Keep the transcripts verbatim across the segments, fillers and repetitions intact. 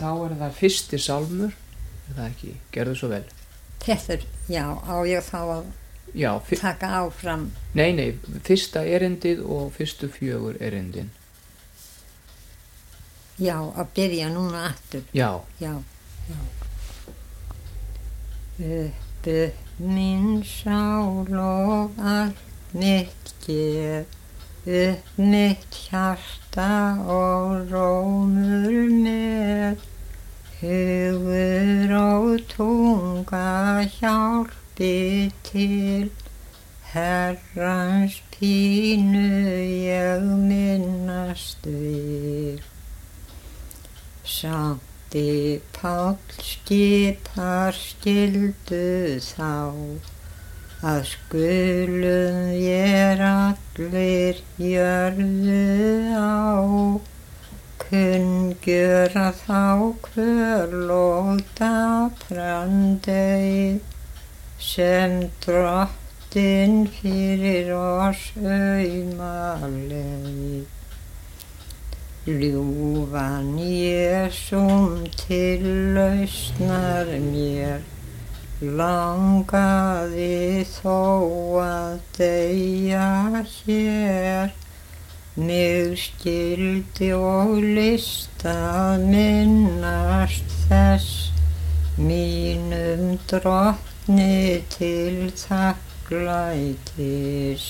þá er það fyrsti sálmur, er það ekki? Gerðu svo vel. Þetta er, já, á ég þá að Já, fyr... taka áfram. Nei, nei, fyrsta erindið og fyrstu fjögur erindin. Já, að byrja núna aftur. Já. Já, já. Upp, upp minn sál og allt mitt ger, upp mitt hjarta og rómur með, hugur og tunga hjálpi til, Herrans pínu ég minnast vil. Sankti Páll skipar skyldu þá, að skulum vér allir jörðu á, kunngjöra þá kvöl og dapran dauð, sem Drottinn fyrir oss auðmaleg. Ljúfan Jesúm til lausnar mér, langaði þó að deyja hér, mig skyldi og lista minnast þess, mínum Drottni til þakklætis.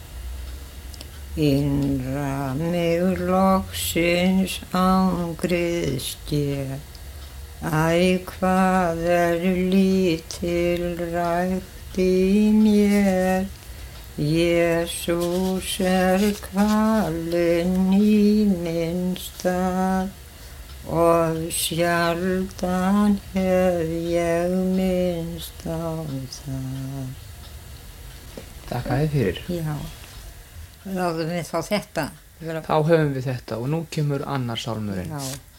Innra mig loksins angrið sker, æ hvað er lítil rækt í mér, Jesús er kvalinn í minn stað, og sjaldan hef ég minnst á það. Þakka þér fyrir. Já. Þá höfum við þá þetta. Þá höfum við þetta og nú kemur annar sálmurinn. Já.